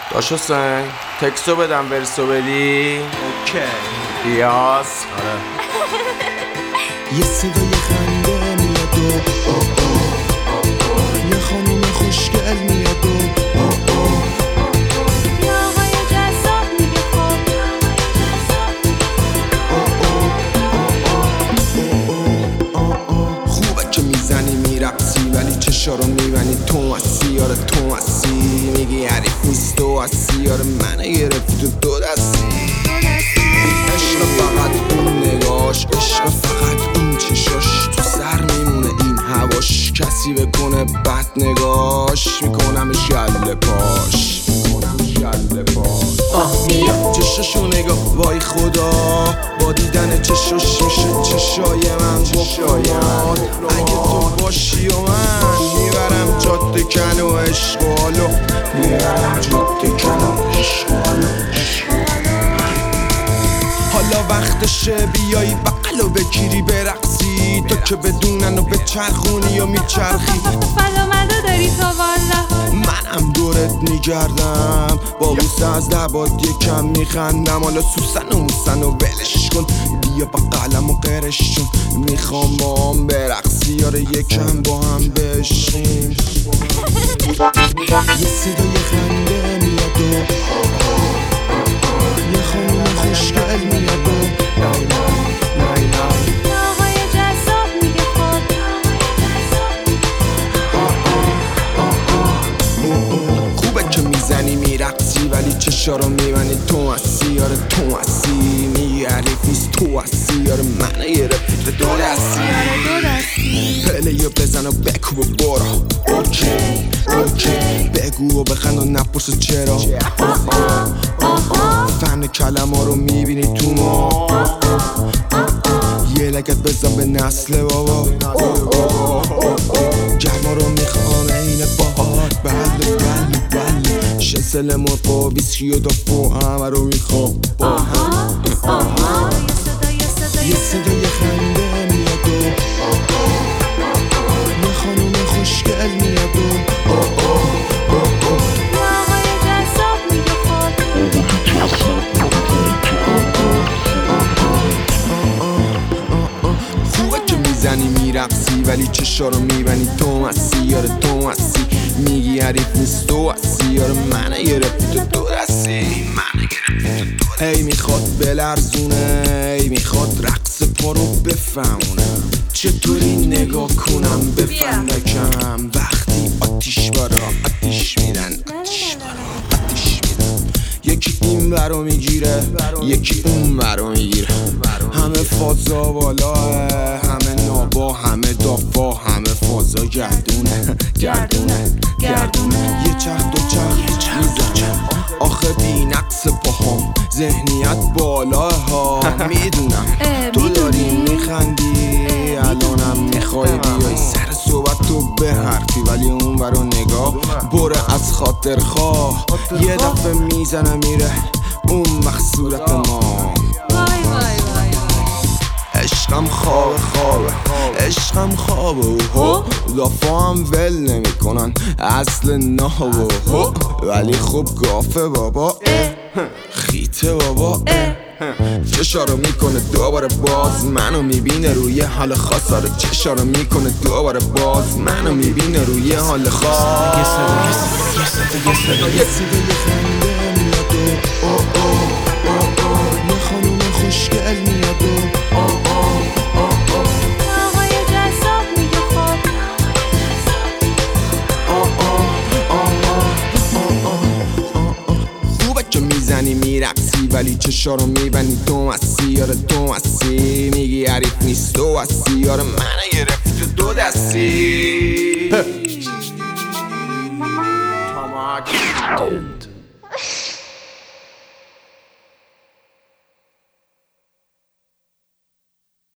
داش حسین تکستو بدم ورسو بدی. اوکی بیاس. آره. یه صدای خنده میاد و یه خانوم خوشگل میاد و یه آقای جذاب میگه خوبه که میزنی میرقصی ولی چشا رو میبنی تو هستی. آره تو هستی میگی حریف نیست تو هستی. آره منو گرفتی تو دستی. عشق فقط اون نگاش، عشق فقط اون چشاش، تو سر میمونه این هواش. کسی بکنه بد نگاش میکنمش گله پاش. چشاشو نگاه وای خدا، با دیدن چشاش میشه چشای من بخواد. اگه تو باشی و من میبرم جاده کن و عشق و حالو، میبرم جاده کن و عشق و حالو. حالا وقتشه بیایی بقلو بگیری برقصی، تو که بدونن و بچرخونی و میچرخی. فلا مدا داری تو والا، منم دورت میگردم با بوسه از لبات یکم میخندم. حالا سوسن و موسن و ولش کن، بیا با قلم و قرشون. میخوام با هم برقصی، آره یکم با هم بشیم. یه صدای خنده میاد و یه خانوم خوشگل میاد و یه آقای جذاب میگه خوبه که میزنی میرقصی ولی چشا رو میبنی تو هستی. آره تو هستی میگی حریف نیست تو هستی. آره منو گرفتی دو دستی. پلیو بزن و بکو و برو. اوکی بگو و بخند و نپرس چرا. فن کلمه رو میبینی تو ما، یه لگت بزن به نسل بابا. گرما رو میخوام این بهار، بله شنسل مرغ و ویسکی و دافو همه رو میخوام با هم. یه صدای خنده میاد و یه خانوم خوشگل میاد و یه آقای جذاب میگه خوبه که میزنی میرقصی ولی چشا رو میبنی تو هستی. آره تو هستی میگی حریف نیست تو هستی. آره منو گرفتی تو دستی. هی میخواد بلرزونه، هی میخواد رقص پا رو بفهمونه. چطوری نگاه کنم بفندکم وقتی آتیش بارا آتیش میدن. یکی این برو میگیره یکی اون برو میگیره. همه فازا بالاه، همه نابا، همه دافا، همه فازا گردونه. یه چرخ دو چرخ میزنم آخه بی نقص باهم، ذهنیت بالاه ها. میدونم تو داری میخندی الانم میخوای بیای سر صحبت تو به حرفی، ولی اون برو نگاه بره از خاطر خواه. یه دفعه میزنه میره اون وقت صورت ما. عشقم خوابه عشقم خوابه دافا هم ول نمی کنن اصل نهو. ولی خوب گافه بابا خیته بابا. چشا رو میکنه دوباره باز منو میبینه روی حال خاص. آره چشا رو میکنه دوباره باز منو میبینه روی حال خاص. یه صدای خنده میاد و یه خانوم خوشگل میاد و آقای جذاب میگه خوبه که میزنی میرقصی ولی چشا رو میبنی تو هستی. آره تو هستی میگی حریف نیست تو هستی. آره منو گرفتی دو دستی. تماک